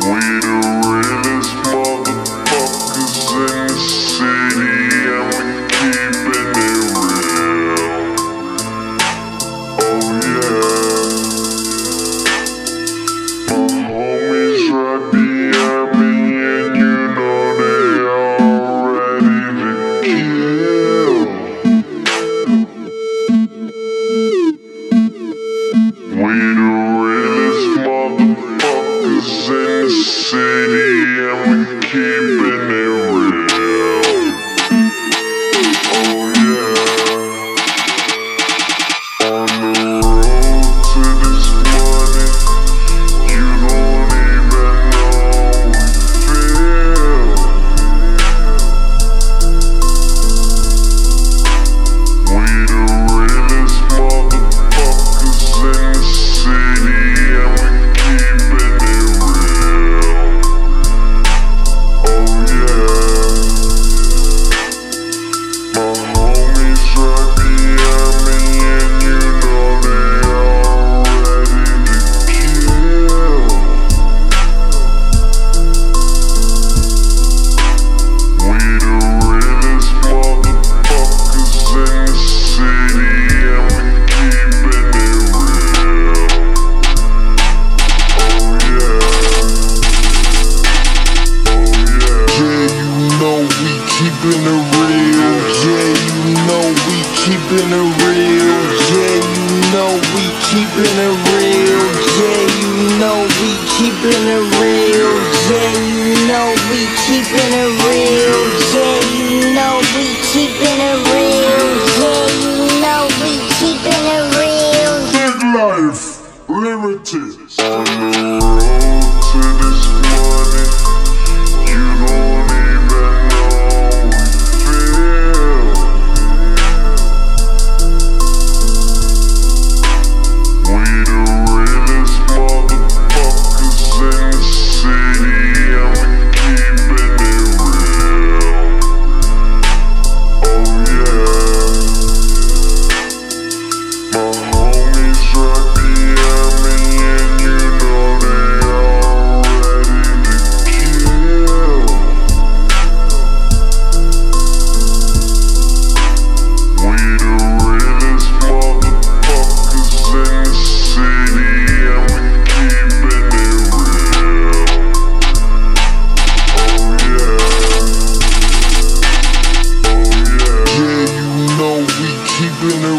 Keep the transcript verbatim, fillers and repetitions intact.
realest motherfuckers in the city, and we keeping it real. Oh yeah. My homies right behind me, and you know they all ready to kill. We the realest motherfuckers in the city, and we keeping it real. Oh yeah. On the road to this money, you don't even know we feel. We the realest motherfuckers in the city, and we keeping it real. Oh yeah. My homies right behind me, and you know they all ready to kill. We the realest motherfuckers in the city, and we keeping it real. Oh yeah. Oh yeah. Yeah, you know we keeping it real. Yeah, you know we keeping it real. Yeah, you know we keeping it real. Yeah, you know we keeping it real. Yeah, you know we keeping it real. Yeah, you know we keeping it real. Yeah, you know we keeping it real. Big Life Limited. On the road to this money, you don't even know we feel. We the realest motherfuckers in the city, and we keeping it real. Oh yeah. My homies right behind me, and you know they all ready to kill. We the realest motherfuckers in the city, and we keeping it real. Oh yeah. Oh yeah. Yeah, you know we keeping it